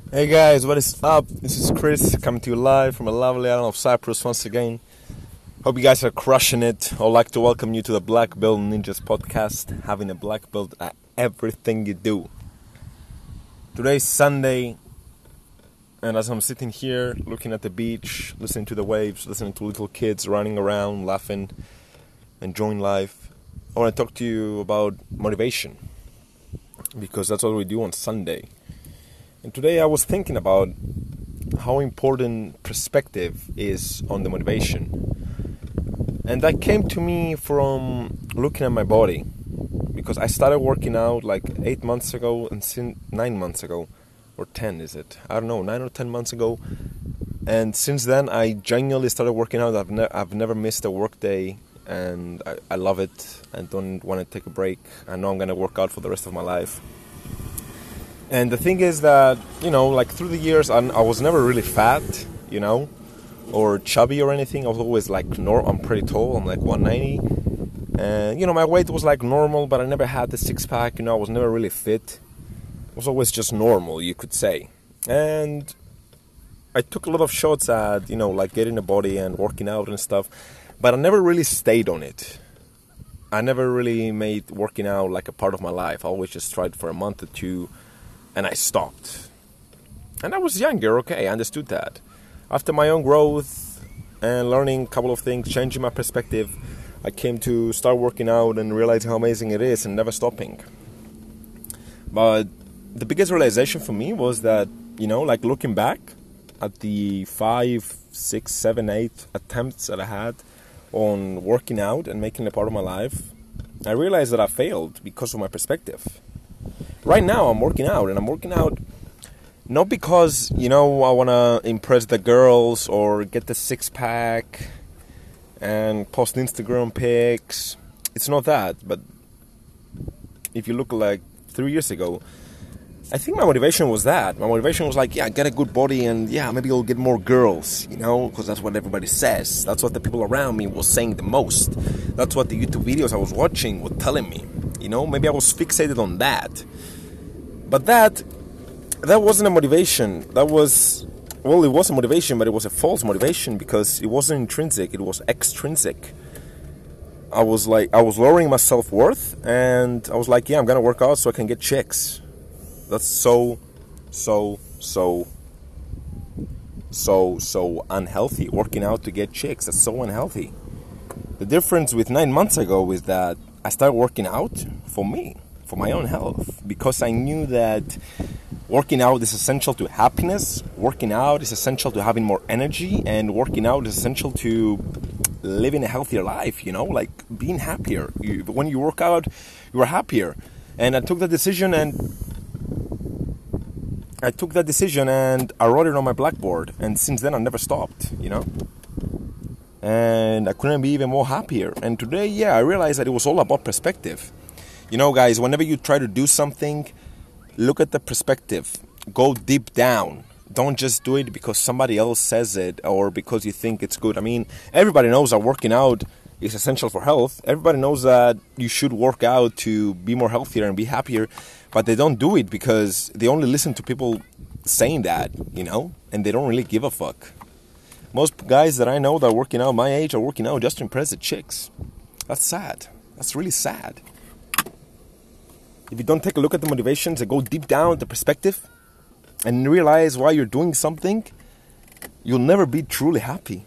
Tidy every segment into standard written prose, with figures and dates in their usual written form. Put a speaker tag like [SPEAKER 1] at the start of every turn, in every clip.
[SPEAKER 1] Hey guys, what is up? This is Chris coming to you live from a lovely island of Cyprus once again. Hope you guys are crushing it. I'd like to welcome you to the Black Belt Ninjas podcast, having a black belt at everything you do. Today's Sunday, and as I'm sitting here looking at the beach, listening to the waves, listening to little kids running around, laughing, enjoying life, I want to talk to you about motivation, because that's what we do on Sunday. And today I was thinking about how important perspective is on the motivation. And that came to me from looking at my body. Because I started working out like 8 months ago and 9 months ago. Or 10 is it? I don't know, 9 or 10 months ago. And since then I genuinely started working out. I've never missed a work day. And I love it. I don't want to take a break. I know I'm going to work out for the rest of my life. And the thing is that, like through the years, I was never really fat, or chubby or anything. I was always like, I'm pretty tall. I'm like 190. And, my weight was like normal, but I never had the six-pack. I was never really fit. It was always just normal, you could say. And I took a lot of shots at, like getting a body and working out and stuff. But I never really stayed on it. I never really made working out like a part of my life. I always just tried for a month or two. And I stopped. And I was younger, okay, I understood that. After my own growth and learning a couple of things, changing my perspective, I came to start working out and realize how amazing it is and never stopping. But the biggest realization for me was that, like looking back at the 5, 6, 7, 8 attempts that I had on working out and making it a part of my life, I realized that I failed because of my perspective. Right now I'm working out, and I'm working out not because, I want to impress the girls or get the six-pack and post Instagram pics. It's not that, but if you look like 3 years ago, I think my motivation was that. My motivation was like, get a good body and maybe I'll get more girls, because that's what everybody says. That's what the people around me was saying the most. That's what the YouTube videos I was watching were telling me. Maybe I was fixated on that. But that wasn't a motivation. It was a motivation, but it was a false motivation because it wasn't intrinsic, it was extrinsic. I was lowering my self-worth, and I was like, I'm gonna work out so I can get chicks. That's so unhealthy. Working out to get chicks, that's so unhealthy. The difference with 9 months ago is that I started working out for me, for my own health, because I knew that working out is essential to happiness, working out is essential to having more energy, and working out is essential to living a healthier life, like being happier. When you work out, you are happier. And I took that decision and I wrote it on my blackboard, and since then I never stopped, and I couldn't be even more happier. And today, I realized that it was all about perspective. Guys, whenever you try to do something, look at the perspective. Go deep down. Don't just do it because somebody else says it or because you think it's good. I mean, everybody knows that working out is essential for health. Everybody knows that you should work out to be more healthier and be happier, but they don't do it because they only listen to people saying that, and they don't really give a fuck. Most guys that I know that are working out my age are working out just to impress the chicks. That's sad. That's really sad. If you don't take a look at the motivations and go deep down at the perspective and realize why you're doing something, you'll never be truly happy.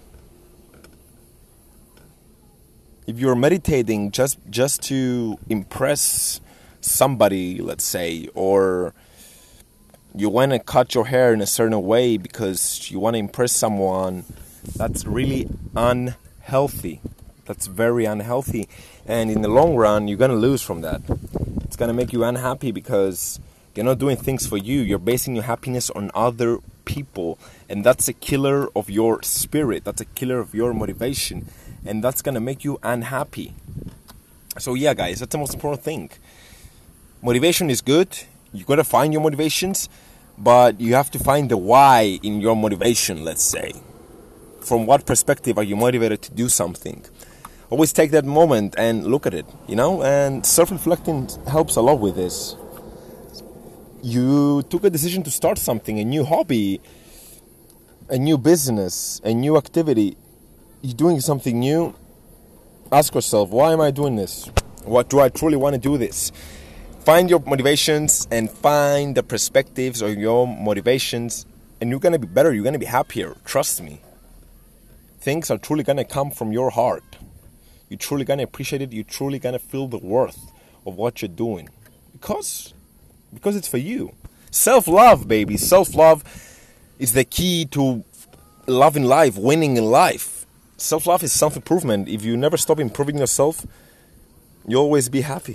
[SPEAKER 1] If you're meditating just to impress somebody, let's say, or you want to cut your hair in a certain way because you want to impress someone, that's really unhealthy. That's very unhealthy. And in the long run, you're going to lose from that. It's going to make you unhappy because you're not doing things for you. You're basing your happiness on other people. And that's a killer of your spirit. That's a killer of your motivation. And that's going to make you unhappy. So guys, that's the most important thing. Motivation is good. You got to find your motivations. But you have to find the why in your motivation, let's say. From what perspective are you motivated to do something? Always take that moment and look at it, and self-reflecting helps a lot with this. you took a decision to start something, a new hobby, a new business, a new activity. You're doing something new. Ask yourself, why am I doing this? What do I truly want to do this? Find your motivations and find the perspectives of your motivations, and you're going to be better. You're going to be happier. Trust me. Things are truly going to come from your heart. You're truly going to appreciate it. You're truly going to feel the worth of what you're doing. Because it's for you. Self-love, baby. Self-love is the key to loving life, winning in life. Self-love is self-improvement. If you never stop improving yourself, you'll always be happy.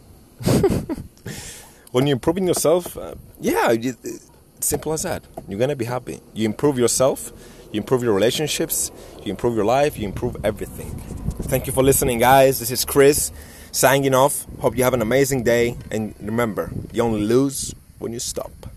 [SPEAKER 1] When you're improving yourself, it's simple as that. You're going to be happy. You improve yourself, you improve your relationships, you improve your life, you improve everything. Thank you for listening, guys. This is Chris signing off. Hope you have an amazing day. And remember, you only lose when you stop.